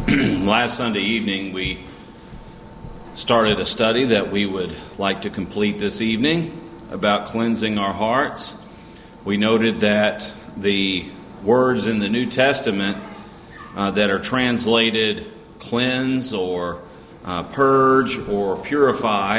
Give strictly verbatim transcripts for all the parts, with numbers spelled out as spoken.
Last Sunday evening, we started a study that we would like to complete this evening about cleansing our hearts. We noted that the words in the New Testament uh, that are translated cleanse or uh, purge or purify,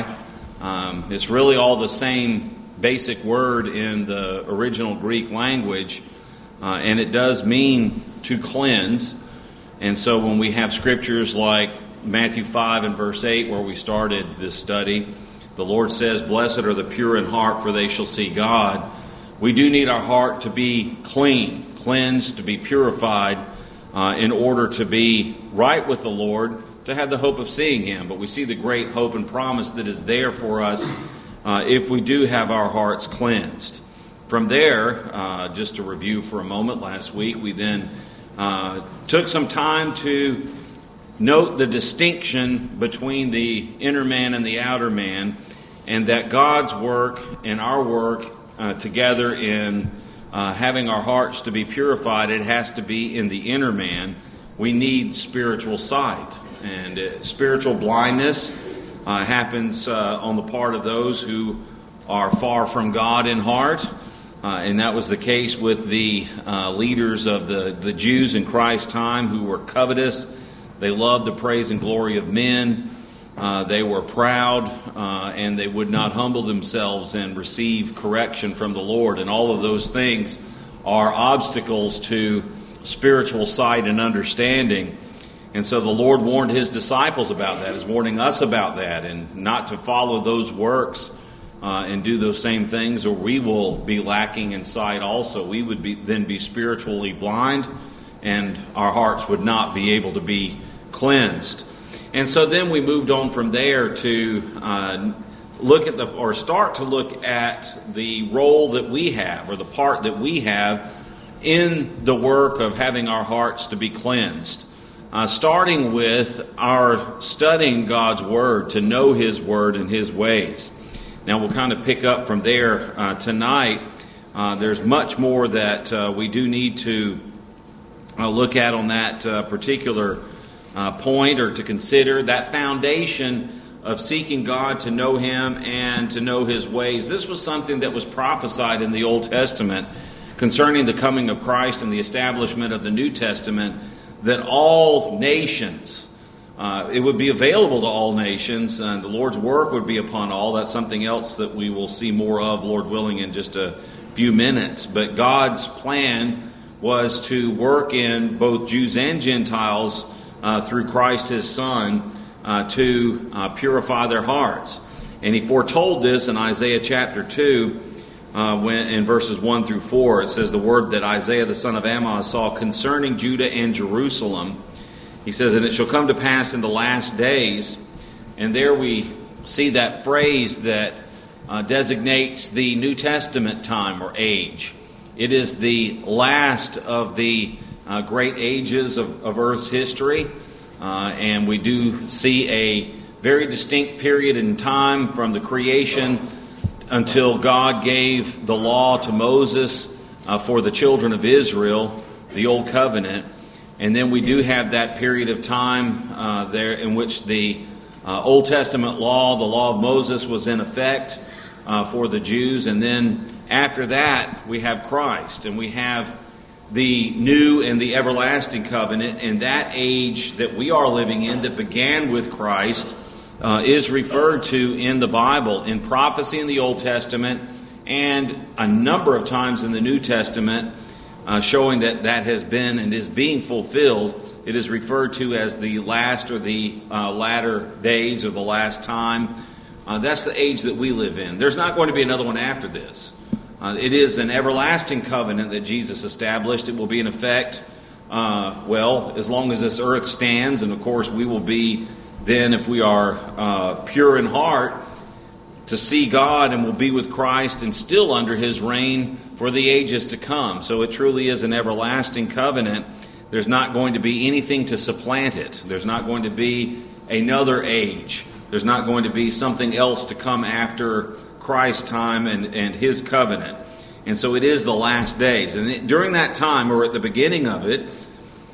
um, it's really all the same basic word in the original Greek language, uh, and it does mean to cleanse. And so when we have scriptures like Matthew five and verse eight, where we started this study, the Lord says, "Blessed are the pure in heart, for they shall see God." We do need our heart to be clean, cleansed, to be purified, uh, in order to be right with the Lord, to have the hope of seeing Him. But we see the great hope and promise that is there for us uh, if we do have our hearts cleansed. From there, uh, just to review for a moment, last week we then Uh, took some time to note the distinction between the inner man and the outer man, and that God's work and our work uh, together in uh, having our hearts to be purified, it has to be in the inner man. We need spiritual sight, and uh, spiritual blindness uh, happens uh, on the part of those who are far from God in heart. Uh, and that was the case with the uh, leaders of the, the Jews in Christ's time, who were covetous. They loved the praise and glory of men. Uh, they were proud, uh, and they would not humble themselves and receive correction from the Lord. And all of those things are obstacles to spiritual sight and understanding. And so the Lord warned His disciples about that, is warning us about that, and not to follow those works Uh, and do those same things, or we will be lacking in sight also. We would be then be spiritually blind, and our hearts would not be able to be cleansed. And so then we moved on from there to uh, look at the, or start to look at the role that we have, or the part that we have in the work of having our hearts to be cleansed. Uh, starting with our studying God's Word, to know His Word and His ways. Now we'll kind of pick up from there uh, tonight. Uh, there's much more that uh, we do need to uh, look at on that uh, particular uh, point, or to consider that foundation of seeking God, to know Him and to know His ways. This was something that was prophesied in the Old Testament concerning the coming of Christ and the establishment of the New Testament, that all nations, Uh, it would be available to all nations, and the Lord's work would be upon all. That's something else that we will see more of, Lord willing, in just a few minutes. But God's plan was to work in both Jews and Gentiles uh, through Christ His Son uh, to uh, purify their hearts. And He foretold this in Isaiah chapter two, uh, when, in verses one through four. It says, "The word that Isaiah the son of Amoz saw concerning Judah and Jerusalem," he says, "and it shall come to pass in the last days," and there we see that phrase that uh, designates the New Testament time or age. It is the last of the uh, great ages of, of Earth's history, uh, and we do see a very distinct period in time from the creation until God gave the law to Moses uh, for the children of Israel, the Old Covenant. And then we do have that period of time uh, there in which the uh, Old Testament law, the law of Moses, was in effect uh, for the Jews. And then after that, we have Christ, and we have the new and the everlasting covenant. And that age that we are living in, that began with Christ, uh, is referred to in the Bible, in prophecy in the Old Testament, and a number of times in the New Testament, Uh, showing that that has been and is being fulfilled. It is referred to as the last or the uh, latter days, or the last time. Uh, that's the age that we live in. There's not going to be another one after this. Uh, it is an everlasting covenant that Jesus established. It will be in effect, uh, well, as long as this earth stands. And of course, we will be then, if we are uh, pure in heart, to see God, and will be with Christ and still under His reign for the ages to come. So it truly is an everlasting covenant. There's not going to be anything to supplant it. There's not going to be another age. There's not going to be something else to come after Christ's time and, and His covenant. And so it is the last days. And during that time, or at the beginning of it,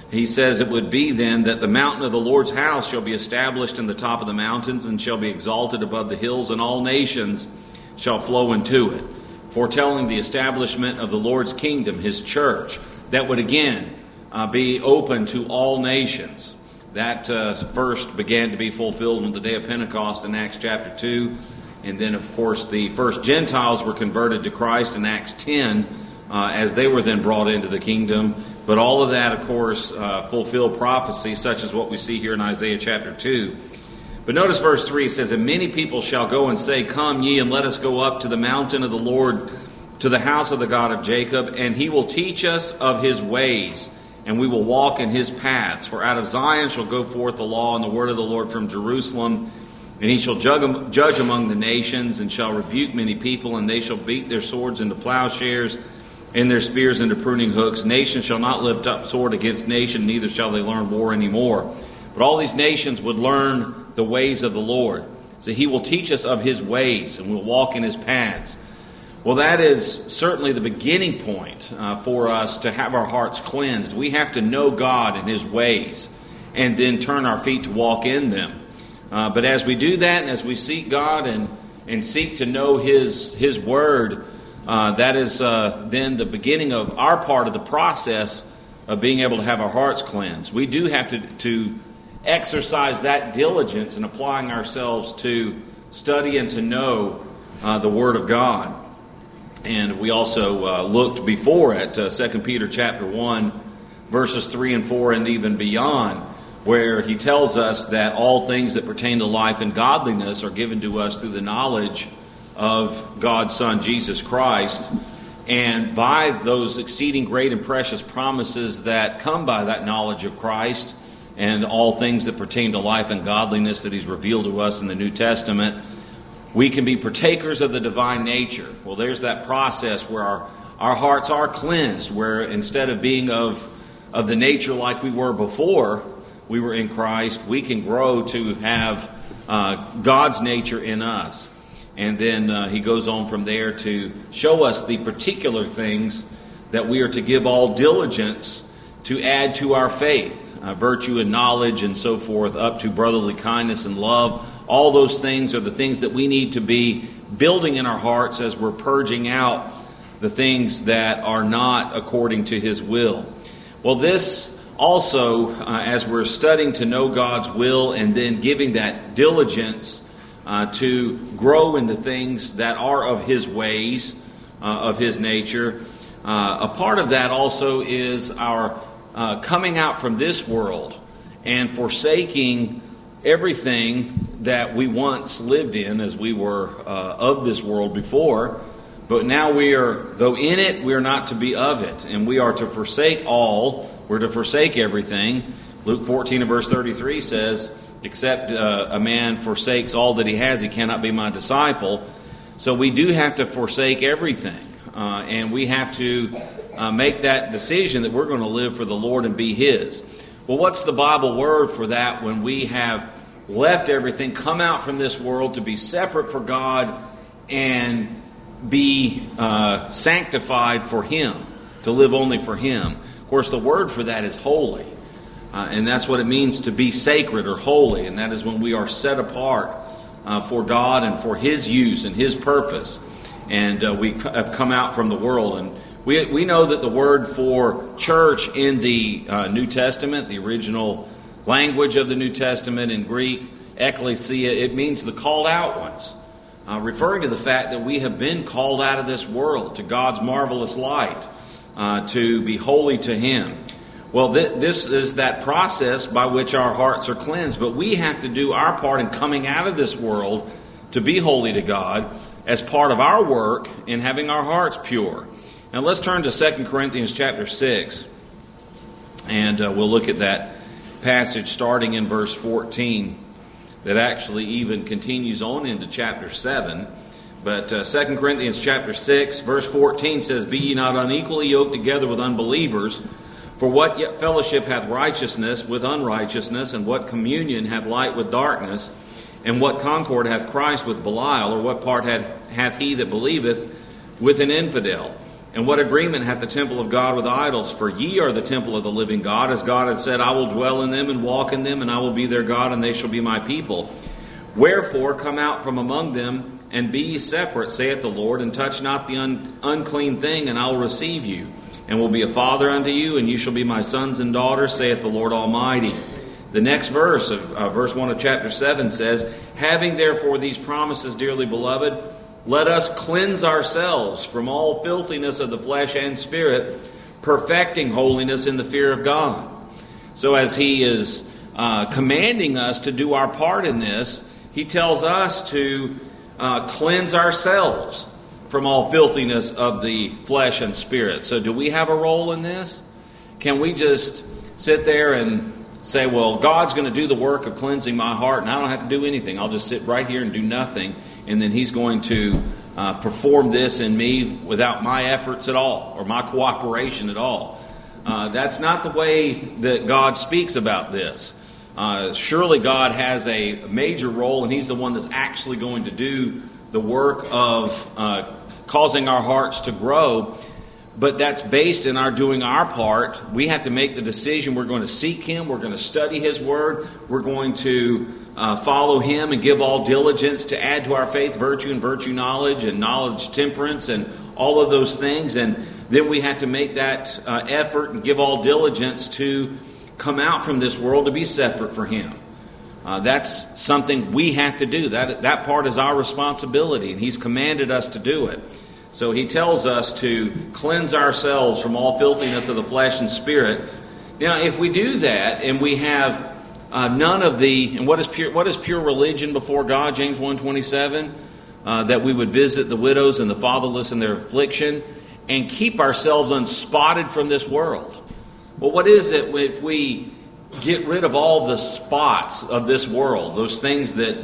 he says it would be then that the mountain of the Lord's house shall be established in the top of the mountains and shall be exalted above the hills, and all nations shall flow into it, foretelling the establishment of the Lord's kingdom, his church, that would again uh, be open to all nations. That uh, first began to be fulfilled on the day of Pentecost in Acts chapter two. And then, of course, the first Gentiles were converted to Christ in Acts ten uh, as they were then brought into the kingdom. But all of that, of course, uh, fulfilled prophecy, such as what we see here in Isaiah chapter two. But notice verse three, it says, "And many people shall go and say, Come ye, and let us go up to the mountain of the Lord, to the house of the God of Jacob, and he will teach us of his ways, and we will walk in his paths. For out of Zion shall go forth the law and the word of the Lord from Jerusalem. And he shall judge among the nations, and shall rebuke many people, and they shall beat their swords into plowshares, and their spears into pruning hooks. Nation shall not lift up sword against nation, neither shall they learn war anymore. But all these nations would learn the ways of the Lord. So he will teach us of his ways, and we'll walk in his paths." Well, that is certainly the beginning point uh, for us to have our hearts cleansed. We have to know God and his ways, and then turn our feet to walk in them. Uh, but as we do that, and as we seek God and, and seek to know his, his word, uh, that is uh, then the beginning of our part of the process of being able to have our hearts cleansed. We do have to, to exercise that diligence in applying ourselves to study and to know uh, the word of God. And we also uh, looked before at uh, Second Peter chapter one, verses three and four, and even beyond, where he tells us that all things that pertain to life and godliness are given to us through the knowledge of God's Son, Jesus Christ. And by those exceeding great and precious promises that come by that knowledge of Christ and all things that pertain to life and godliness that he's revealed to us in the New Testament, we can be partakers of the divine nature. Well, there's that process where our, our hearts are cleansed, where instead of being of, of the nature like we were before we were in Christ, we can grow to have uh, God's nature in us. And then uh, he goes on from there to show us the particular things that we are to give all diligence to add to our faith, uh, virtue and knowledge and so forth, up to brotherly kindness and love. All those things are the things that we need to be building in our hearts as we're purging out the things that are not according to his will. Well, this also, uh, as we're studying to know God's will and then giving that diligence uh, to grow in the things that are of his ways, uh, of his nature, uh, a part of that also is our uh, coming out from this world and forsaking everything that we once lived in as we were uh, of this world before. But now we are, though in it, we are not to be of it. And we are to forsake all. We're to forsake everything. Luke fourteen and verse thirty-three says, except uh, a man forsakes all that he has, he cannot be my disciple. So we do have to forsake everything. Uh, and we have to uh, make that decision that we're going to live for the Lord and be his. Well, what's the Bible word for that when we have left everything, come out from this world to be separate for God and be uh, sanctified for him, to live only for him? Of course, the word for that is holy. Uh, and that's what it means to be sacred or holy. And that is when we are set apart uh, for God and for his use and his purpose. And uh, we have come out from the world. And we we know that the word for church in the uh, New Testament, the original language of the New Testament in Greek, ekklesia, it means the called out ones. Uh, referring to the fact that we have been called out of this world to God's marvelous light, uh, to be holy to him. Well, th- this is that process by which our hearts are cleansed. But we have to do our part in coming out of this world to be holy to God as part of our work in having our hearts pure. Now let's turn to Second Corinthians chapter six. And uh, we'll look at that passage starting in verse fourteen that actually even continues on into chapter seven. But uh, Second Corinthians chapter six, verse fourteen says, Be ye not unequally yoked together with unbelievers, for what yet fellowship hath righteousness with unrighteousness, and what communion hath light with darkness, and what concord hath Christ with Belial, or what part hath, hath he that believeth with an infidel? And what agreement hath the temple of God with idols? For ye are the temple of the living God, as God hath said, I will dwell in them and walk in them, and I will be their God, and they shall be my people. Wherefore come out from among them, and be ye separate, saith the Lord, and touch not the un- unclean thing, and I will receive you, and will be a father unto you, and you shall be my sons and daughters, saith the Lord Almighty. The next verse, of uh, verse one of chapter seven says, having therefore these promises, dearly beloved, let us cleanse ourselves from all filthiness of the flesh and spirit, perfecting holiness in the fear of God. So as he is uh, commanding us to do our part in this, he tells us to uh, cleanse ourselves from all filthiness of the flesh and spirit. So do we have a role in this? Can we just sit there and say, well, God's going to do the work of cleansing my heart and I don't have to do anything. I'll just sit right here and do nothing, and then he's going to uh, perform this in me without my efforts at all or my cooperation at all. Uh, that's not the way that God speaks about this. Uh, surely God has a major role, and he's the one that's actually going to do the work of uh, causing our hearts to grow. But that's based in our doing our part. We have to make the decision. We're going to seek him. We're going to study his word. We're going to uh, follow him and give all diligence to add to our faith virtue, and virtue knowledge, and knowledge temperance, and all of those things. And then we have to make that uh, effort and give all diligence to come out from this world to be separate for him. Uh, that's something we have to do. That, that part is our responsibility, and he's commanded us to do it. So he tells us to cleanse ourselves from all filthiness of the flesh and spirit. Now, if we do that and we have uh, none of the, and what is pure, what is pure religion before God? James one twenty-seven, uh, that we would visit the widows and the fatherless in their affliction and keep ourselves unspotted from this world. Well, what is it if we get rid of all the spots of this world, those things that,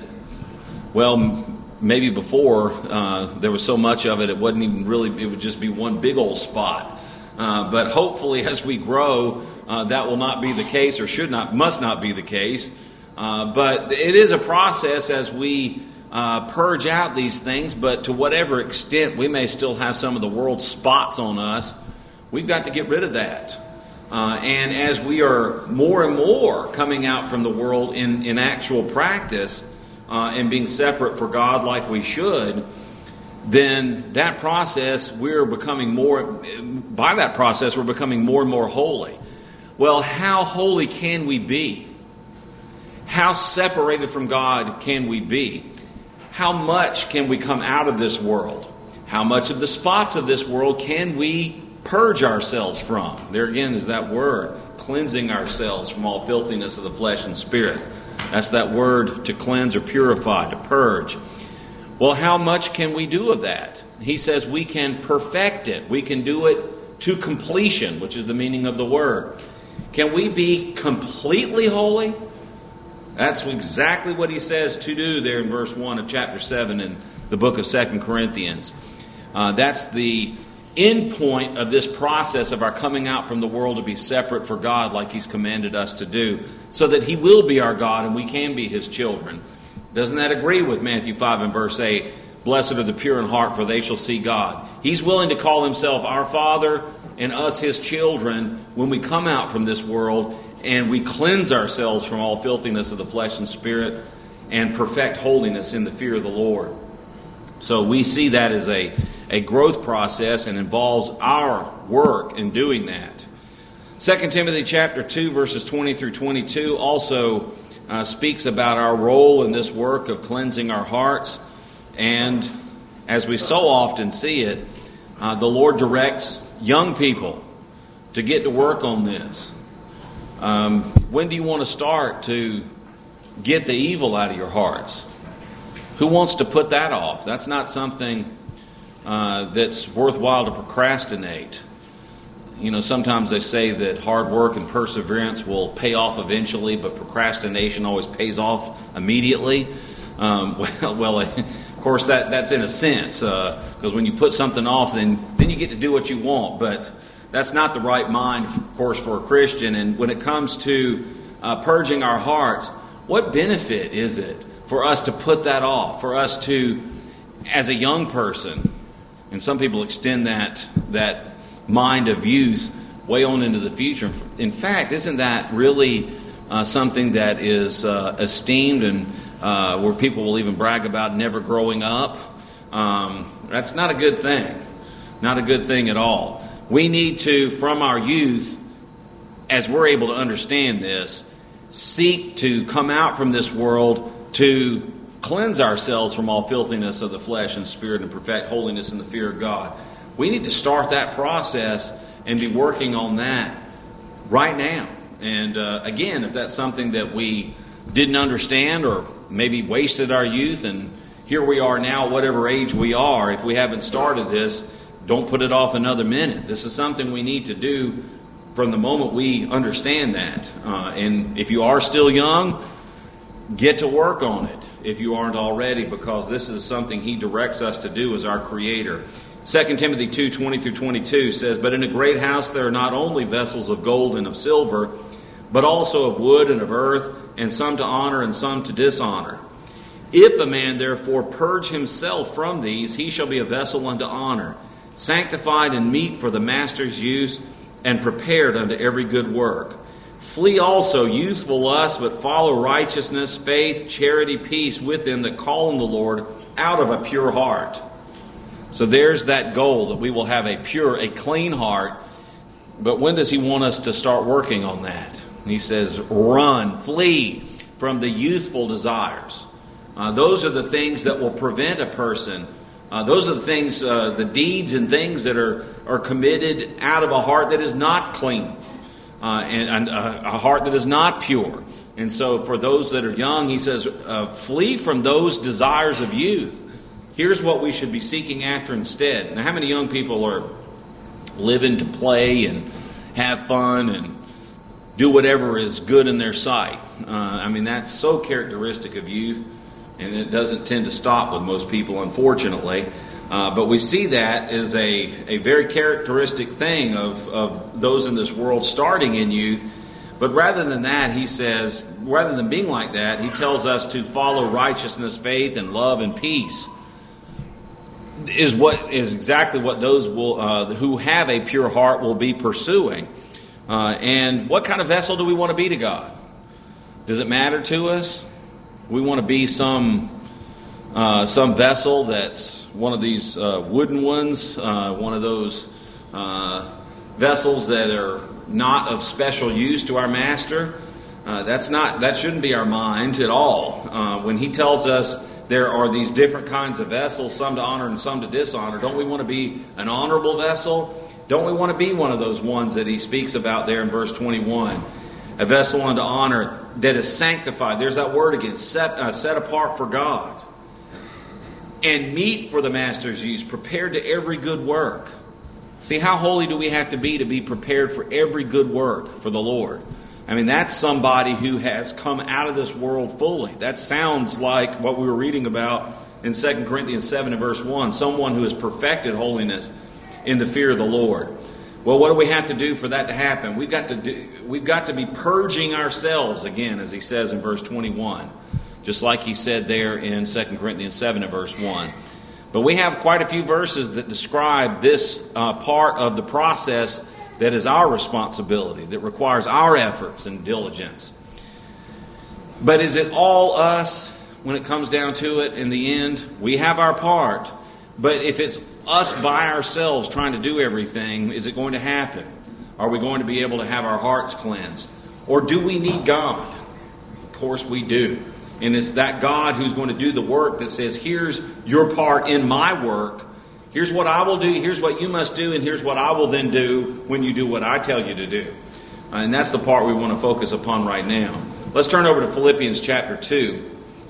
well, maybe before uh, there was so much of it, it wasn't even really, it would just be one big old spot. Uh, but hopefully as we grow, uh, that will not be the case, or should not, must not be the case. Uh, but it is a process as we uh, purge out these things, but to whatever extent we may still have some of the world's spots on us, we've got to get rid of that. Uh, and as we are more and more coming out from the world in, in actual practice, Uh, and being separate for God like we should, then that process, we're becoming more, by that process, we're becoming more and more holy. Well, how holy can we be? How separated from God can we be? How much can we come out of this world? How much of the spots of this world can we purge ourselves from? There again is that word, cleansing ourselves from all filthiness of the flesh and spirit. That's that word, to cleanse or purify, to purge. Well, how much can we do of that? He says we can perfect it. We can do it to completion, which is the meaning of the word. Can we be completely holy? That's exactly what he says to do there in verse one of chapter seven in the book of Second Corinthians. Uh, that's the end point of this process of our coming out from the world to be separate for God like he's commanded us to do, so that he will be our God and we can be his children. Doesn't that agree with Matthew five and verse eight? Blessed are the pure in heart, for they shall see God. He's willing to call himself our Father and us his children when we come out from this world and we cleanse ourselves from all filthiness of the flesh and spirit and perfect holiness in the fear of the Lord. So we see that as a, a growth process and involves our work in doing that. Second Timothy chapter two, verses twenty through twenty-two also uh, speaks about our role in this work of cleansing our hearts. And as we so often see it, uh, the Lord directs young people to get to work on this. Um, when do you want to start to get the evil out of your hearts? Who wants to put that off? That's not something uh, that's worthwhile to procrastinate. You know, sometimes they say that hard work and perseverance will pay off eventually, but procrastination always pays off immediately. Um, well, well, of course, that that's in a sense, because uh, when you put something off, then then you get to do what you want. But that's not the right mind, of course, for a Christian. And when it comes to uh, purging our hearts, what benefit is it for us to put that off, for us to, as a young person, And some people extend that that mind of youth way on into the future. In fact, isn't that really uh, something that is uh, esteemed and uh, where people will even brag about never growing up? Um, that's not a good thing. Not a good thing at all. We need to, from our youth, as we're able to understand this, seek to come out from this world to cleanse ourselves from all filthiness of the flesh and spirit and perfect holiness in the fear of God. We need to start that process and be working on that right now. And uh, again, if that's something that we didn't understand or maybe wasted our youth, and here we are now, whatever age we are, if we haven't started this, don't put it off another minute. This is something we need to do from the moment we understand that. Uh, and if you are still young, get to work on it if you aren't already, because this is something He directs us to do as our Creator. Second Timothy two, twenty through twenty-two says, "But in a great house there are not only vessels of gold and of silver, but also of wood and of earth, and some to honor and some to dishonor. If a man therefore purge himself from these, he shall be a vessel unto honor, sanctified and meet for the master's use, and prepared unto every good work. Flee also youthful lust, but follow righteousness, faith, charity, peace with them that call on the Lord out of a pure heart." So there's that goal, that we will have a pure, a clean heart. But when does He want us to start working on that? He says, run, flee from the youthful desires. Uh, those are the things that will prevent a person. Uh, those are the things, uh, the deeds and things that are, are committed out of a heart that is not clean. Uh, and, and a, a heart that is not pure. And so for those that are young, he says, uh, flee from those desires of youth. Here's what we should be seeking after instead. Now, how many young people are living to play and have fun and do whatever is good in their sight? Uh, I mean, that's so characteristic of youth, and it doesn't tend to stop with most people, unfortunately. Uh, but we see that as a, a very characteristic thing of, of those in this world starting in youth. But rather than that, he says, rather than being like that, he tells us to follow righteousness, faith, and love and peace. Is what is exactly what those will uh, who have a pure heart will be pursuing. Uh, and what kind of vessel do we want to be to God? Does it matter to us? We want to be some uh, some vessel that's one of these uh, wooden ones, uh, one of those uh, vessels that are not of special use to our Master. Uh, that's not that shouldn't be our mind at all. Uh, when He tells us there are these different kinds of vessels, some to honor and some to dishonor, don't we want to be an honorable vessel? Don't we want to be one of those ones that he speaks about there in verse twenty-one? A vessel unto honor that is sanctified. There's that word again, set, uh, set apart for God. And meet for the Master's use, prepared to every good work. See, how holy do we have to be to be prepared for every good work for the Lord? I mean, that's somebody who has come out of this world fully. That sounds like what we were reading about in Second Corinthians seven and verse one. Someone who has perfected holiness in the fear of the Lord. Well, what do we have to do for that to happen? We've got to do, we've got to be purging ourselves again, as he says in verse twenty-one. Just like he said there in Second Corinthians seven and verse one. But we have quite a few verses that describe this uh, part of the process that is our responsibility, that requires our efforts and diligence. But is it all us when it comes down to it in the end? We have our part. But if it's us by ourselves trying to do everything, is it going to happen? Are we going to be able to have our hearts cleansed? Or do we need God? Of course we do. And it's that God who's going to do the work that says, here's your part in my work. Here's what I will do, here's what you must do, and here's what I will then do when you do what I tell you to do. Uh, and that's the part we want to focus upon right now. Let's turn over to Philippians chapter two.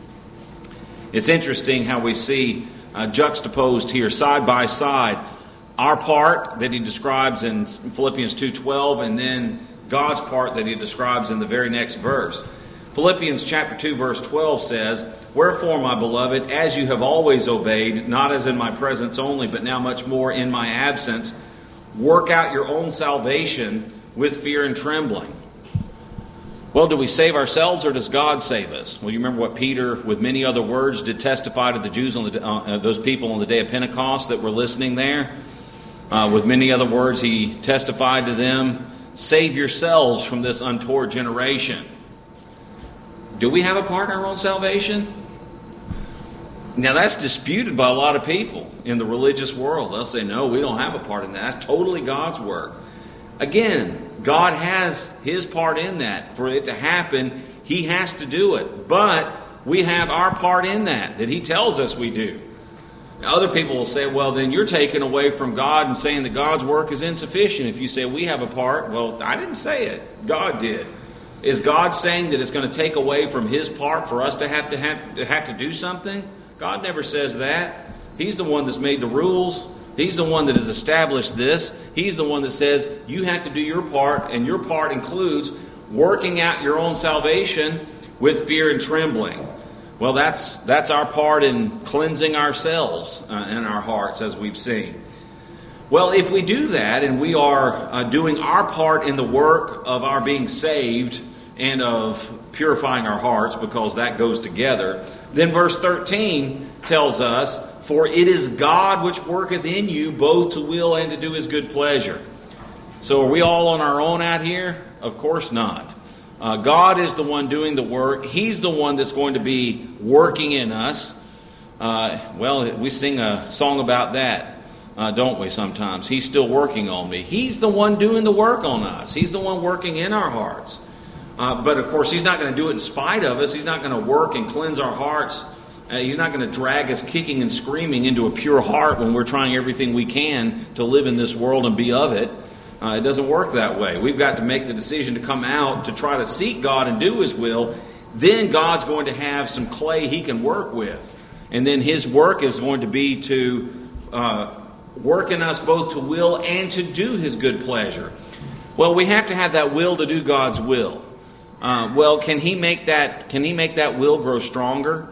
It's interesting how we see uh, juxtaposed here, side by side, our part that he describes in Philippians two twelve, and then God's part that he describes in the very next verse. Philippians chapter two verse twelve says, "Wherefore, my beloved, as you have always obeyed, not as in my presence only, but now much more in my absence, work out your own salvation with fear and trembling." Well, do we save ourselves or does God save us? Well, you remember what Peter, with many other words, did testify to the Jews, on the, uh, those people on the day of Pentecost that were listening there. Uh, with many other words, he testified to them, save yourselves from this untoward generation. Do we have a part in our own salvation? Now, that's disputed by a lot of people in the religious world. They'll say, no, we don't have a part in that. That's totally God's work. Again, God has His part in that. For it to happen, He has to do it. But we have our part in that, that He tells us we do. Now, other people will say, well, then you're taking away from God and saying that God's work is insufficient. If you say we have a part, well, I didn't say it. God did. Is God saying that it's going to take away from His part for us to have to have, to have to do something? God never says that. He's the one that's made the rules. He's the one that has established this. He's the one that says you have to do your part, and your part includes working out your own salvation with fear and trembling. Well, that's that's our part in cleansing ourselves uh, and our hearts, as we've seen. Well, if we do that and we are uh, doing our part in the work of our being saved and of purifying our hearts, because that goes together, then verse thirteen tells us, for it is God which worketh in you both to will and to do His good pleasure. So are we all on our own out here? Of course not. Uh, God is the one doing the work. He's the one that's going to be working in us. Uh, well, we sing a song about that, uh, don't we, sometimes? He's still working on me. He's the one doing the work on us. He's the one working in our hearts. Uh, but, of course, He's not going to do it in spite of us. He's not going to work and cleanse our hearts. Uh, he's not going to drag us kicking and screaming into a pure heart when we're trying everything we can to live in this world and be of it. Uh, it doesn't work that way. We've got to make the decision to come out to try to seek God and do His will. Then God's going to have some clay He can work with. And then His work is going to be to uh, work in us both to will and to do His good pleasure. Well, we have to have that will to do God's will. Uh, well, can He make that? Can He make that will grow stronger?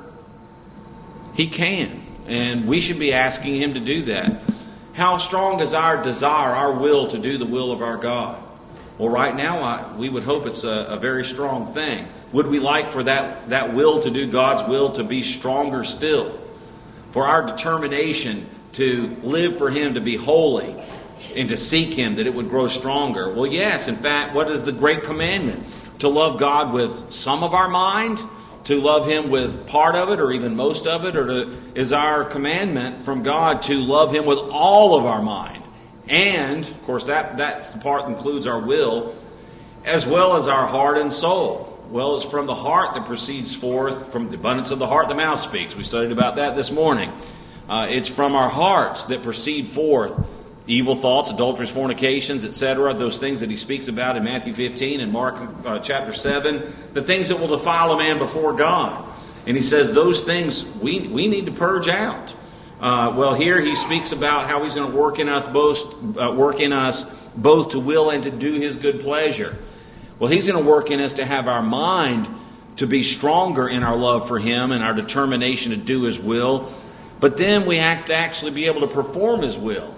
He can, and we should be asking Him to do that. How strong is our desire, our will to do the will of our God? Well, right now, I, we would hope it's a, a very strong thing. Would we like for that, that will to do God's will to be stronger still? For our determination to live for Him, to be holy, and to seek Him, that it would grow stronger? Well, yes. In fact, what is the great commandment? To love God with some of our mind? To love Him with part of it or even most of it? Or to, is our commandment from God to love Him with all of our mind? And, of course, that that's the part that includes our will, as well as our heart and soul. Well, it's from the heart that proceeds forth, from the abundance of the heart the mouth speaks. We studied about that this morning. Uh, it's from our hearts that proceed forth evil thoughts, adulteries, fornications, et cetera, those things that he speaks about in Matthew fifteen and Mark uh, chapter seven, the things that will defile a man before God. And he says those things we, we need to purge out. Uh, well, here he speaks about how he's going to work in us both, uh, work in us both to will and to do His good pleasure. Well, He's going to work in us to have our mind to be stronger in our love for Him and our determination to do His will. But then we have to actually be able to perform His will.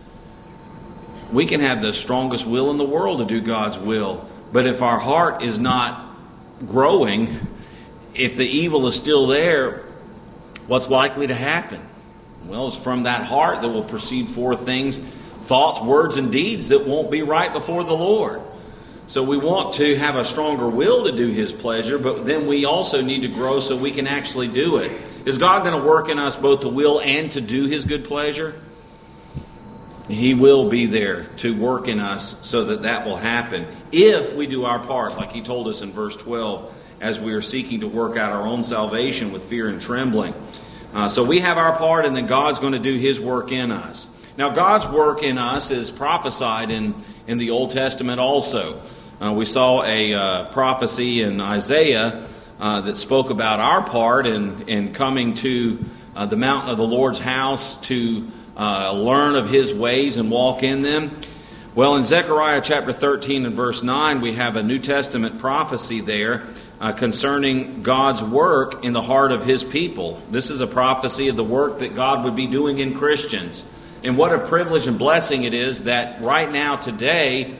We can have the strongest will in the world to do God's will, but if our heart is not growing, if the evil is still there, what's likely to happen? Well, it's from that heart that will proceed forth things, thoughts, words, and deeds that won't be right before the Lord. So we want to have a stronger will to do His pleasure, but then we also need to grow so we can actually do it. Is God going to work in us both to will and to do His good pleasure? He will be there to work in us so that that will happen if we do our part, like He told us in verse twelve, as we are seeking to work out our own salvation with fear and trembling. Uh, so we have our part, and then God's going to do His work in us. Now, God's work in us is prophesied in, in the Old Testament also. Uh, we saw a uh, prophecy in Isaiah uh, that spoke about our part in, in coming to uh, the mountain of the Lord's house to Uh, learn of His ways and walk in them. Well, in Zechariah chapter thirteen and verse nine, we have a New Testament prophecy there uh, concerning God's work in the heart of His people. This is a prophecy of the work that God would be doing in Christians. And what a privilege and blessing it is that right now, today,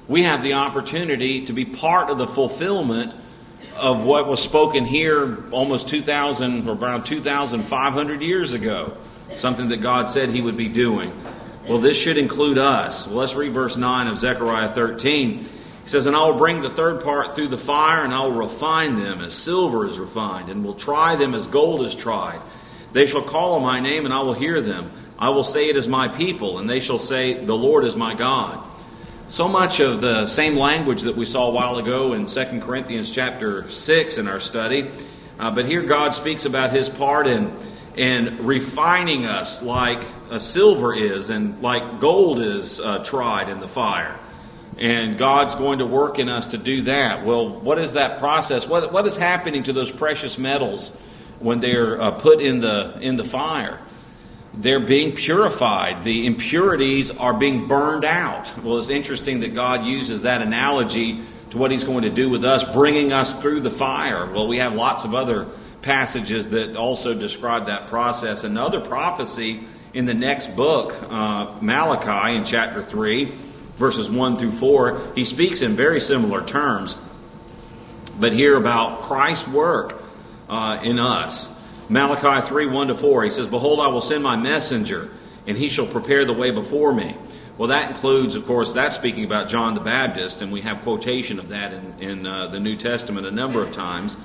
we have the opportunity to be part of the fulfillment of what was spoken here almost two thousand or around two thousand five hundred years ago. Something that God said He would be doing. Well, this should include us. Well, let's read verse nine of Zechariah thirteen. He says, "And I will bring the third part through the fire, and I will refine them as silver is refined, and will try them as gold is tried. They shall call on my name, and I will hear them. I will say it is my people, and they shall say, the Lord is my God." So much of the same language that we saw a while ago in Second Corinthians chapter six in our study. Uh, but here God speaks about His part in, in refining us like a silver is, and like gold is uh, tried in the fire. And God's going to work in us to do that. Well, what is that process? What what is happening to those precious metals when they're uh, put in the in the fire? They're being purified. The impurities are being burned out. Well, it's interesting that God uses that analogy to what He's going to do with us, bringing us through the fire. Well, we have lots of other passages that also describe that process. Another prophecy in the next book, uh, Malachi in chapter three, verses one through four, he speaks in very similar terms, but here about Christ's work uh, in us. Malachi three, one to four, he says, "Behold, I will send my messenger, and he shall prepare the way before me." Well, that includes, of course, that's speaking about John the Baptist, and we have quotation of that in, in uh, the New Testament a number of times.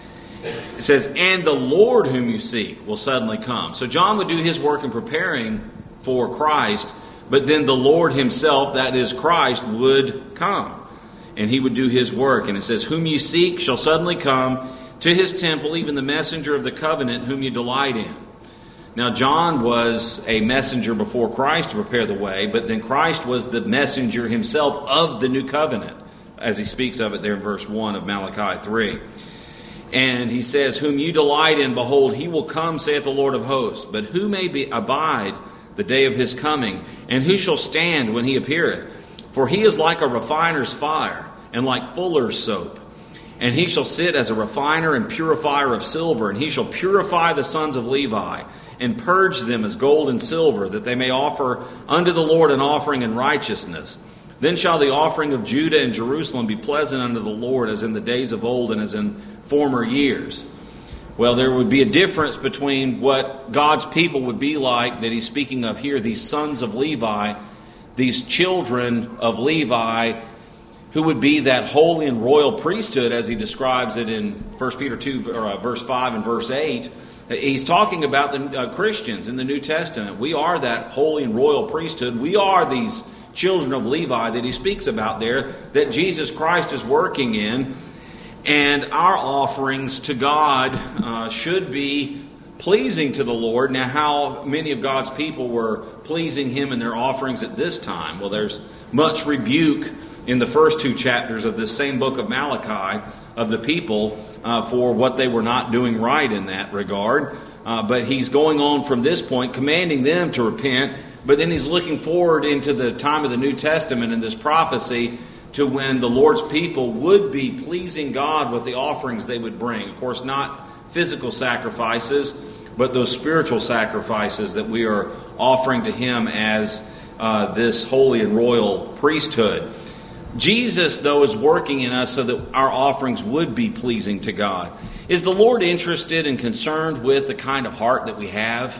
It says, "And the Lord whom you seek will suddenly come." So John would do his work in preparing for Christ, but then the Lord Himself, that is Christ, would come. And He would do His work. And it says, "Whom you seek shall suddenly come to His temple, even the messenger of the covenant whom you delight in." Now John was a messenger before Christ to prepare the way, but then Christ was the messenger Himself of the new covenant, as he speaks of it there in verse one of Malachi three. And he says, "Whom you delight in, behold, He will come, saith the Lord of hosts. But who may be abide the day of His coming? And who shall stand when He appeareth? For He is like a refiner's fire, and like fuller's soap. And He shall sit as a refiner and purifier of silver, and He shall purify the sons of Levi, and purge them as gold and silver, that they may offer unto the Lord an offering in righteousness. Then shall the offering of Judah and Jerusalem be pleasant unto the Lord, as in the days of old and as in former years." Well, there would be a difference between what God's people would be like that He's speaking of here, these sons of Levi, these children of Levi, who would be that holy and royal priesthood, as he describes it in First Peter two, or, uh, verse five and verse eight. He's talking about the uh, Christians in the New Testament. We are that holy and royal priesthood. We are these children of Levi that he speaks about there, that Jesus Christ is working in. And our offerings to God uh, should be pleasing to the Lord. Now, how many of God's people were pleasing Him in their offerings at this time? Well, there's much rebuke in the first two chapters of this same book of Malachi of the people uh, for what they were not doing right in that regard. Uh, but he's going on from this point, commanding them to repent. But then he's looking forward into the time of the New Testament and this prophecy to when the Lord's people would be pleasing God with the offerings they would bring. Of course, not physical sacrifices, but those spiritual sacrifices that we are offering to Him as uh, this holy and royal priesthood. Jesus, though, is working in us so that our offerings would be pleasing to God. Is the Lord interested and concerned with the kind of heart that we have?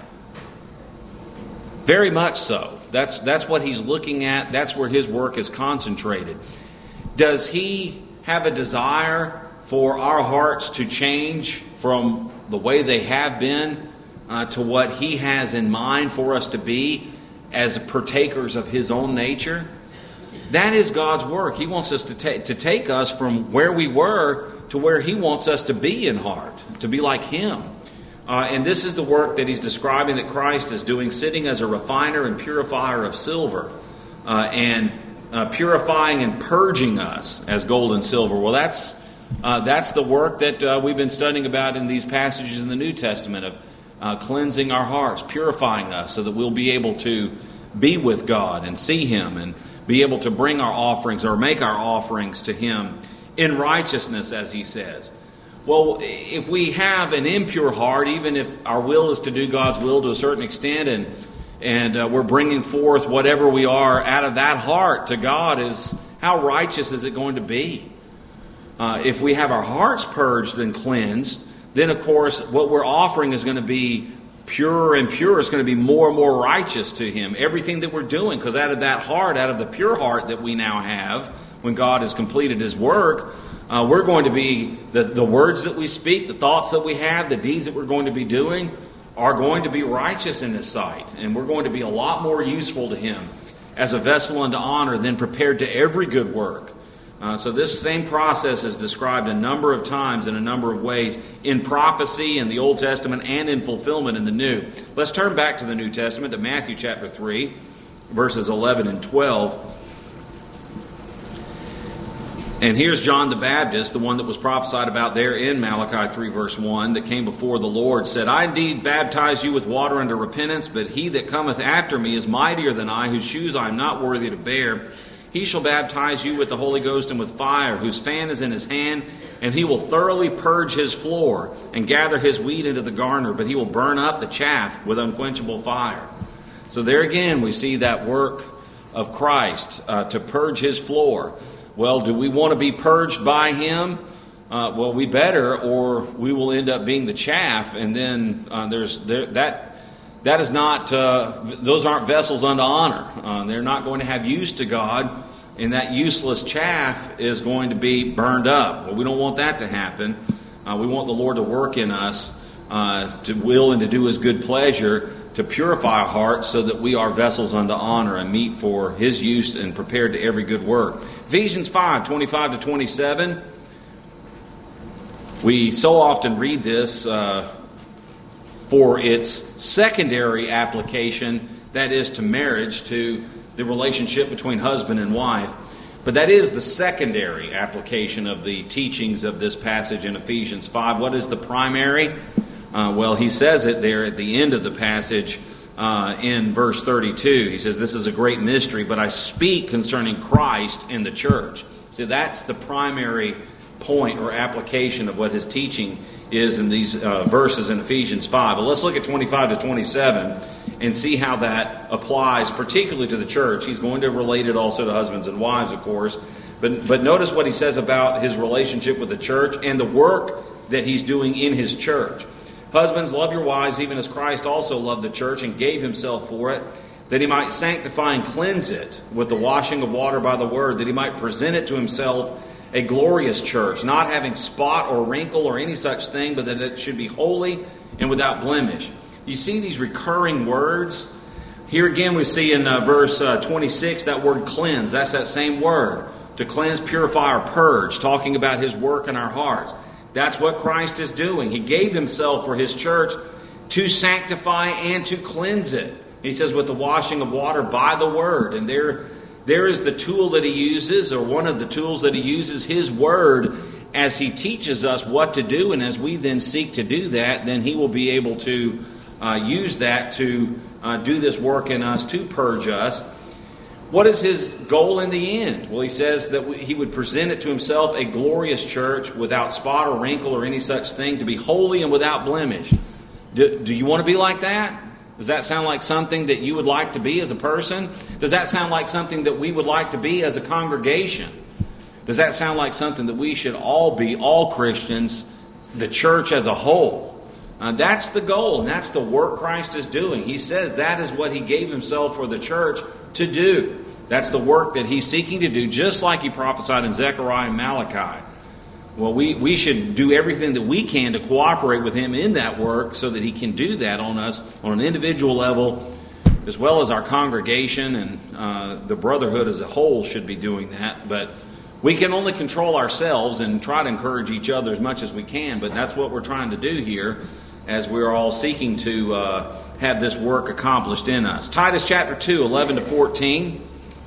Very much so. That's, that's what He's looking at. That's where His work is concentrated. Does He have a desire for our hearts to change from the way they have been uh, to what He has in mind for us to be as partakers of His own nature? That is God's work. He wants us to, ta- to take us from where we were to where He wants us to be in heart, to be like Him. Uh, and this is the work that He's describing that Christ is doing, sitting as a refiner and purifier of silver, uh, and uh, purifying and purging us as gold and silver. Well, that's uh, that's the work that uh, we've been studying about in these passages in the New Testament of uh, cleansing our hearts, purifying us so that we'll be able to be with God and see Him and be able to bring our offerings or make our offerings to Him in righteousness, as He says. Well, if we have an impure heart, even if our will is to do God's will to a certain extent, and and uh, we're bringing forth whatever we are out of that heart to God as how righteous is it going to be? Uh, if we have our hearts purged and cleansed, then of course what we're offering is going to be purer and purer. It's going to be more and more righteous to Him. Everything that we're doing, because out of that heart, out of the pure heart that we now have, when God has completed His work, uh, we're going to be, the, the words that we speak, the thoughts that we have, the deeds that we're going to be doing are going to be righteous in His sight. And we're going to be a lot more useful to Him as a vessel unto honor than prepared to every good work. Uh, so this same process is described a number of times in a number of ways in prophecy in the Old Testament and in fulfillment in the New. Let's turn back to the New Testament, to Matthew chapter three, verses eleven and twelve. And here's John the Baptist, the one that was prophesied about there in Malachi three verse one, that came before the Lord, said, I indeed baptize you with water unto repentance, but he that cometh after me is mightier than I, whose shoes I am not worthy to bear. He shall baptize you with the Holy Ghost and with fire, whose fan is in his hand, and he will thoroughly purge his floor and gather his wheat into the garner, but he will burn up the chaff with unquenchable fire. So there again we see that work of Christ uh, to purge his floor. Well, do we want to be purged by him? Uh, well, we better, or we will end up being the chaff, and then uh, there's there, that. That is not, uh, those aren't vessels unto honor. Uh, they're not going to have use to God, and that useless chaff is going to be burned up. Well, we don't want that to happen. Uh, we want the Lord to work in us, uh, to will and to do His good pleasure, to purify our hearts so that we are vessels unto honor and meet for His use and prepared to every good work. Ephesians five, twenty-five to twenty-seven. We so often read this, uh, for its secondary application, that is to marriage, to the relationship between husband and wife. But that is the secondary application of the teachings of this passage in Ephesians five. What is the primary? Uh, well, he says it there at the end of the passage uh, in verse thirty-two. He says, this is a great mystery, but I speak concerning Christ and the church. See, that's the primary point or application of what his teaching is in these uh, verses in Ephesians five. But let's look at twenty-five to twenty-seven and see how that applies particularly to the church. He's going to relate it also to husbands and wives, of course. But, but notice what he says about his relationship with the church and the work that he's doing in his church. Husbands, love your wives even as Christ also loved the church and gave himself for it, that he might sanctify and cleanse it with the washing of water by the word, that he might present it to himself a glorious church, not having spot or wrinkle or any such thing, but that it should be holy and without blemish. You see these recurring words? Here again we see in uh, verse uh, twenty-six that word cleanse. That's that same word. To cleanse, purify, or purge, talking about his work in our hearts. That's what Christ is doing. He gave himself for his church to sanctify and to cleanse it. He says with the washing of water by the word. And there There is the tool that he uses, or one of the tools that he uses, his word, as he teaches us what to do. And as we then seek to do that, then he will be able to uh, use that to uh, do this work in us, to purge us. What is his goal in the end? Well, he says that he would present it to himself a glorious church without spot or wrinkle or any such thing, to be holy and without blemish. Do, do you want to be like that? Does that sound like something that you would like to be as a person? Does that sound like something that we would like to be as a congregation? Does that sound like something that we should all be, all Christians, the church as a whole? Uh, that's the goal, and that's the work Christ is doing. He says that is what he gave himself for the church to do. That's the work that he's seeking to do, just like he prophesied in Zechariah and Malachi. Well, we, we should do everything that we can to cooperate with him in that work so that he can do that on us on an individual level, as well as our congregation and uh, the brotherhood as a whole should be doing that. But we can only control ourselves and try to encourage each other as much as we can. But that's what we're trying to do here as we're all seeking to uh, have this work accomplished in us. Titus chapter two, eleven to fourteen.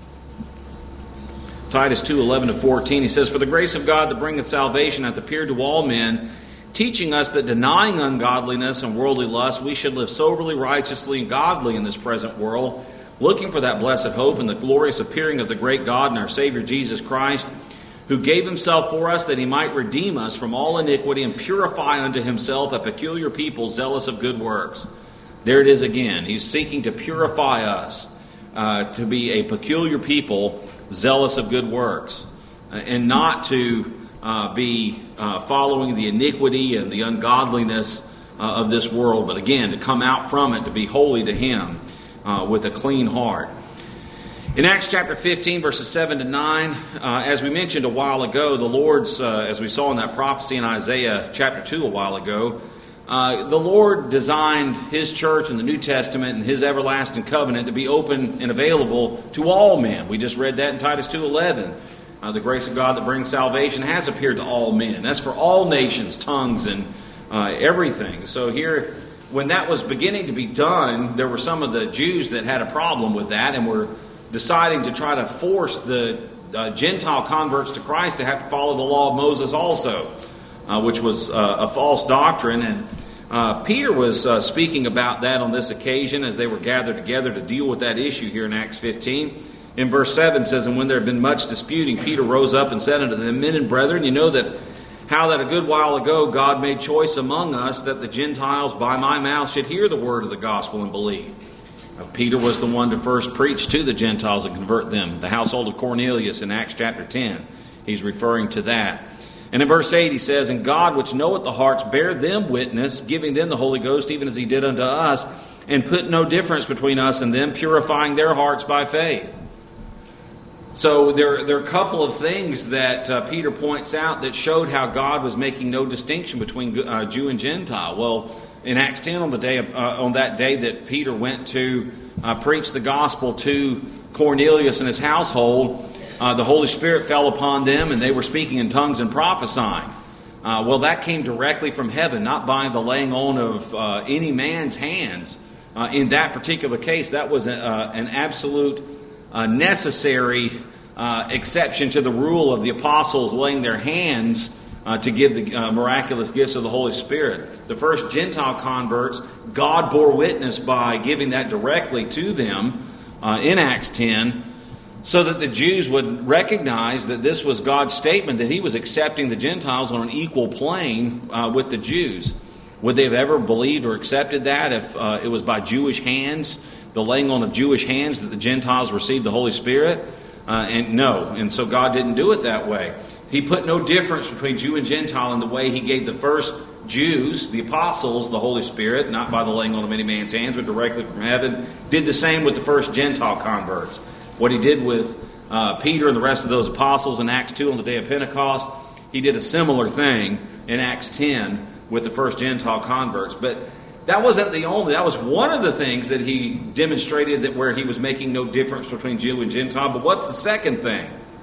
Titus two, eleven to fourteen, he says, for the grace of God that bringeth salvation hath appeared to all men, teaching us that denying ungodliness and worldly lust, we should live soberly, righteously, and godly in this present world, looking for that blessed hope and the glorious appearing of the great God and our Savior Jesus Christ, who gave himself for us that he might redeem us from all iniquity and purify unto himself a peculiar people zealous of good works. There it is again. He's seeking to purify us, uh, to be a peculiar people zealous of good works, and not to uh, be uh, following the iniquity and the ungodliness uh, of this world, but again, to come out from it, to be holy to Him uh, with a clean heart. In Acts chapter fifteen, verses seven to nine, uh, as we mentioned a while ago, the Lord's, uh, as we saw in that prophecy in Isaiah chapter two a while ago, uh, the Lord designed His church in the New Testament and His everlasting covenant to be open and available to all men. We just read that in Titus two eleven. Uh, the grace of God that brings salvation has appeared to all men. That's for all nations, tongues, and uh, everything. So here, when that was beginning to be done, there were some of the Jews that had a problem with that and were deciding to try to force the uh, Gentile converts to Christ to have to follow the law of Moses also, uh, which was uh, a false doctrine. And uh, Peter was uh, speaking about that on this occasion as they were gathered together to deal with that issue here in Acts fifteen. In verse seven says, "And when there had been much disputing, Peter rose up and said unto them, Men and brethren, you know that how that a good while ago God made choice among us that the Gentiles by my mouth should hear the word of the gospel and believe." Peter was the one to first preach to the Gentiles and convert them. The household of Cornelius in Acts chapter ten. He's referring to that. And in verse eight he says, "And God which knoweth the hearts bare them witness, giving them the Holy Ghost, even as He did unto us, and put no difference between us and them, purifying their hearts by faith." So there, there are a couple of things that uh, Peter points out that showed how God was making no distinction between uh, Jew and Gentile. Well, in Acts ten, on the day of, uh, on that day that Peter went to uh, preach the gospel to Cornelius and his household, uh, the Holy Spirit fell upon them, and they were speaking in tongues and prophesying. Uh, well, that came directly from heaven, not by the laying on of uh, any man's hands. Uh, in that particular case, that was a, uh, an absolute uh, necessary uh, exception to the rule of the apostles laying their hands Uh, to give the uh, miraculous gifts of the Holy Spirit. The first Gentile converts, God bore witness by giving that directly to them uh, in Acts ten, so that the Jews would recognize that this was God's statement, that He was accepting the Gentiles on an equal plane uh, with the Jews. Would they have ever believed or accepted that if uh, it was by Jewish hands, the laying on of Jewish hands, that the Gentiles received the Holy Spirit? Uh, and no, and so God didn't do it that way. He put no difference between Jew and Gentile in the way He gave the first Jews, the apostles, the Holy Spirit, not by the laying on of any man's hands, but directly from heaven. Did the same with the first Gentile converts. What He did with uh, Peter and the rest of those apostles in Acts two on the day of Pentecost, He did a similar thing in Acts ten with the first Gentile converts. But that wasn't the only, that was one of the things that He demonstrated, that where He was making no difference between Jew and Gentile. But what's the second thing?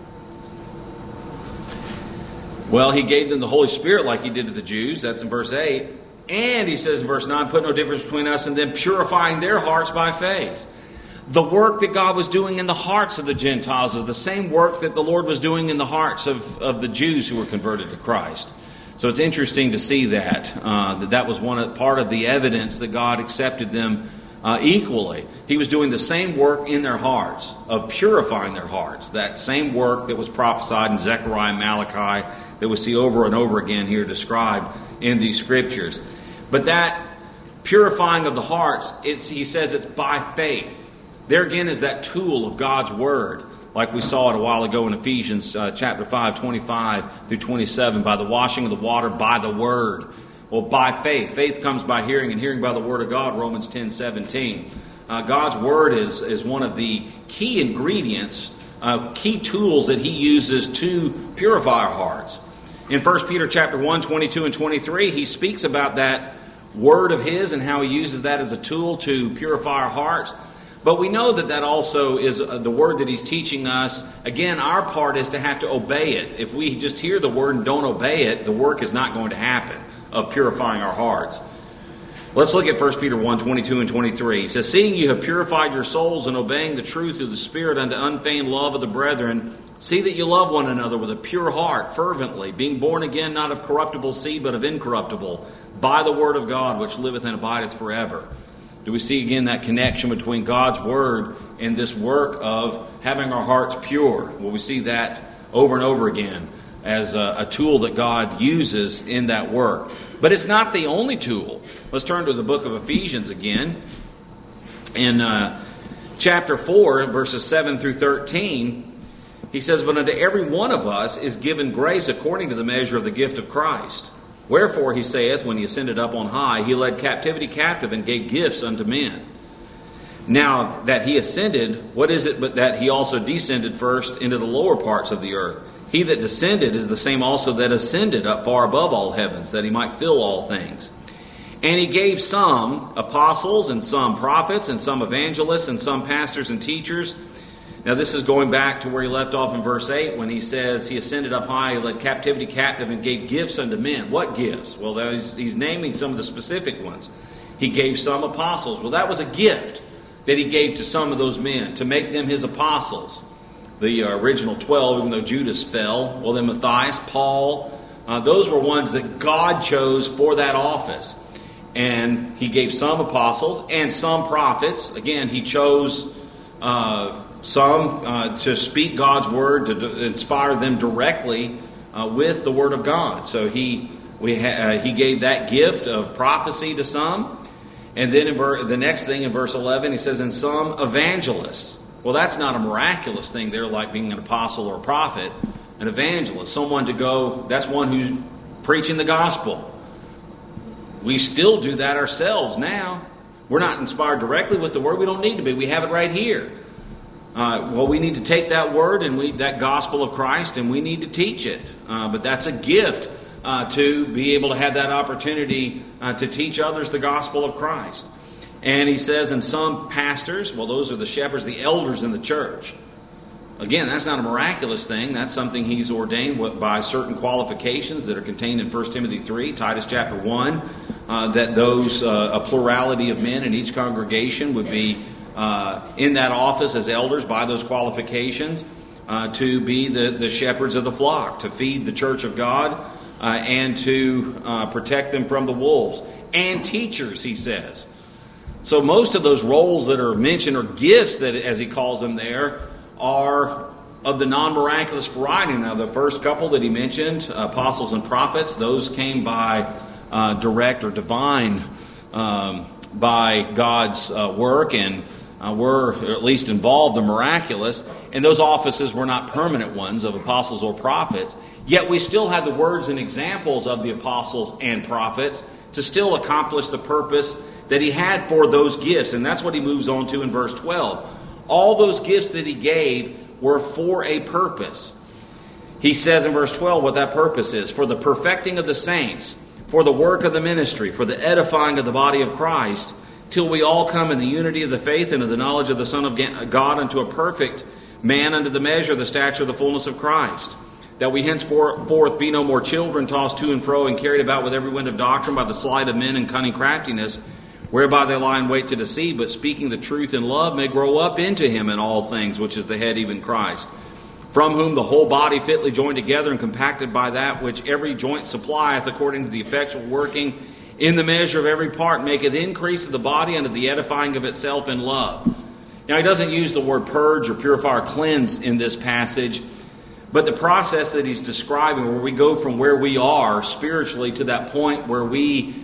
Well, He gave them the Holy Spirit like He did to the Jews. That's in verse eight. And He says in verse nine, "Put no difference between us and them, purifying their hearts by faith." The work that God was doing in the hearts of the Gentiles is the same work that the Lord was doing in the hearts of, of the Jews who were converted to Christ. So it's interesting to see that, uh, that that was one of, part of the evidence that God accepted them uh, equally. He was doing the same work in their hearts, of purifying their hearts. That same work that was prophesied in Zechariah and Malachi, that we see over and over again here described in these scriptures. But that purifying of the hearts, it's, he says it's by faith. There again is that tool of God's Word, like we saw it a while ago in Ephesians uh, chapter five, twenty-five through twenty-seven, by the washing of the water, by the Word. Well, by faith. Faith comes by hearing, and hearing by the Word of God, Romans ten seventeen. Uh, God's Word is, is one of the key ingredients, uh, key tools that He uses to purify our hearts. In First Peter chapter one, twenty-two and twenty-three, he speaks about that Word of His and how He uses that as a tool to purify our hearts. But we know that that also is the Word that He's teaching us. Again, our part is to have to obey it. If we just hear the Word and don't obey it, the work is not going to happen of purifying our hearts. Let's look at First Peter one, twenty-two and twenty-three. He says, "Seeing you have purified your souls in obeying the truth through the Spirit unto unfeigned love of the brethren, see that you love one another with a pure heart, fervently, being born again not of corruptible seed, but of incorruptible, by the Word of God, which liveth and abideth forever." Do we see again that connection between God's Word and this work of having our hearts pure? Well, we see that over and over again as a, a tool that God uses in that work. But it's not the only tool. Let's turn to the book of Ephesians again. In uh, chapter four, verses seven through thirteen, He says, but unto every one of us is given grace according to the measure of the gift of Christ. Wherefore, he saith, when he ascended up on high, he led captivity captive and gave gifts unto men. Now that he ascended, what is it but that he also descended first into the lower parts of the earth? He that descended is the same also that ascended up far above all heavens, that he might fill all things. And he gave some apostles, and some prophets, and some evangelists, and some pastors and teachers. Now this is going back to where he left off in verse eight, when he says he ascended up high, he led captivity captive, and gave gifts unto men. What gifts? Well, he's, he's naming some of the specific ones. He gave some apostles. Well, that was a gift that he gave to some of those men, to make them his apostles. The uh, original twelve, even though Judas fell, well then Matthias, Paul, uh, those were ones that God chose for that office. And he gave some apostles and some prophets. Again, he chose uh, some uh, to speak God's word, to d- inspire them directly uh, with the word of God. So he we ha- uh, he gave that gift of prophecy to some. And then in ver- the next thing in verse eleven, he says, and some evangelists. Well, that's not a miraculous thing there, like being an apostle or a prophet. An evangelist, someone to go, that's one who's preaching the gospel. We still do that ourselves now. We're not inspired directly with the word. We don't need to be. We have it right here. Uh, well, we need to take that word and we that gospel of Christ, and we need to teach it. Uh, but that's a gift uh, to be able to have that opportunity uh, to teach others the gospel of Christ. And he says, and some pastors, well, those are the shepherds, the elders in the church. Again, that's not a miraculous thing. That's something he's ordained by certain qualifications that are contained in First Timothy three, Titus chapter one, uh, that those, uh, a plurality of men in each congregation would be uh, in that office as elders by those qualifications uh, to be the, the shepherds of the flock, to feed the church of God uh, and to uh, protect them from the wolves. And teachers, he says. So most of those roles that are mentioned, or gifts that, as he calls them there, are of the non-miraculous variety. Now, the first couple that he mentioned, apostles and prophets, those came by uh, direct or divine, um, by God's uh, work, and uh, were at least involved in miraculous. And those offices were not permanent ones of apostles or prophets. Yet we still have the words and examples of the apostles and prophets to still accomplish the purpose that he had for those gifts. And that's what he moves on to in verse twelve. All those gifts that he gave were for a purpose. He says in verse twelve what that purpose is: for the perfecting of the saints, for the work of the ministry, for the edifying of the body of Christ, till we all come in the unity of the faith and of the knowledge of the Son of God, unto a perfect man, unto the measure of the stature of the fullness of Christ. That we henceforth be no more children, tossed to and fro and carried about with every wind of doctrine by the sleight of men and cunning craftiness, whereby they lie in wait to deceive, but speaking the truth in love may grow up into him in all things, which is the head, even Christ, from whom the whole body fitly joined together and compacted by that which every joint supplieth, according to the effectual working in the measure of every part, maketh increase of the body unto the edifying of itself in love. Now, he doesn't use the word purge or purify or cleanse in this passage, but the process that he's describing, where we go from where we are spiritually to that point where we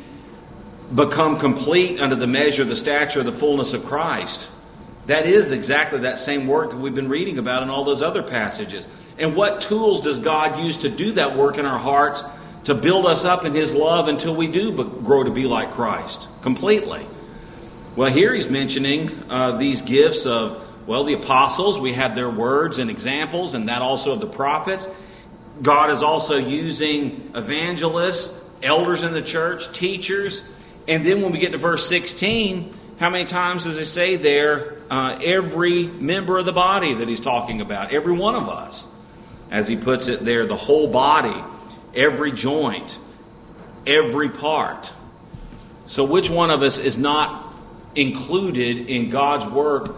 become complete under the measure, the stature, of the fullness of Christ. That is exactly that same work that we've been reading about in all those other passages. And what tools does God use to do that work in our hearts, to build us up in His love until we do grow to be like Christ completely? Well, here he's mentioning uh, these gifts of, well, the apostles. We have their words and examples, and that also of the prophets. God is also using evangelists, elders in the church, teachers. And then when we get to verse sixteen, how many times does it say there, uh, every member of the body that he's talking about? Every one of us. As he puts it there, the whole body, every joint, every part. So which one of us is not included in God's work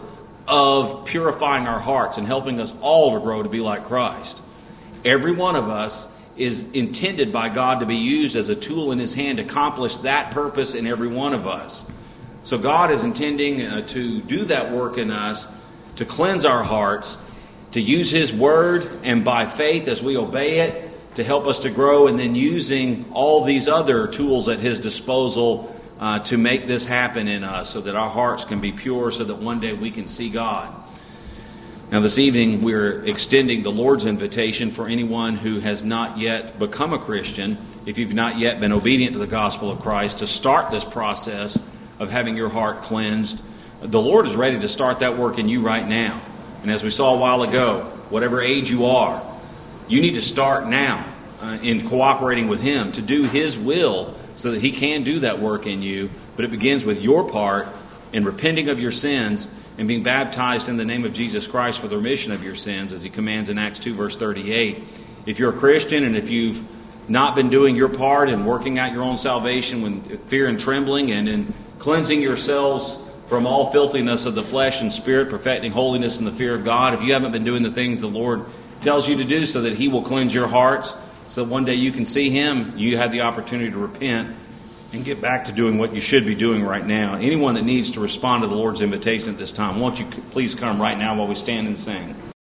of purifying our hearts and helping us all to grow to be like Christ? Every one of us is intended by God to be used as a tool in His hand to accomplish that purpose in every one of us. So God is intending uh, to do that work in us, to cleanse our hearts, to use His Word, and by faith as we obey it, to help us to grow, and then using all these other tools at His disposal uh, to make this happen in us so that our hearts can be pure, so that one day we can see God. Now, this evening, we're extending the Lord's invitation for anyone who has not yet become a Christian, if you've not yet been obedient to the gospel of Christ, to start this process of having your heart cleansed. The Lord is ready to start that work in you right now. And as we saw a while ago, whatever age you are, you need to start now uh, in cooperating with Him to do His will so that He can do that work in you. But it begins with your part in repenting of your sins and being baptized in the name of Jesus Christ for the remission of your sins, as He commands in Acts two, verse thirty-eight. If you're a Christian and if you've not been doing your part in working out your own salvation with fear and trembling and in cleansing yourselves from all filthiness of the flesh and spirit, perfecting holiness in the fear of God, if you haven't been doing the things the Lord tells you to do so that He will cleanse your hearts, so that one day you can see Him, you have the opportunity to repent and get back to doing what you should be doing right now. Anyone that needs to respond to the Lord's invitation at this time, won't you please come right now while we stand and sing?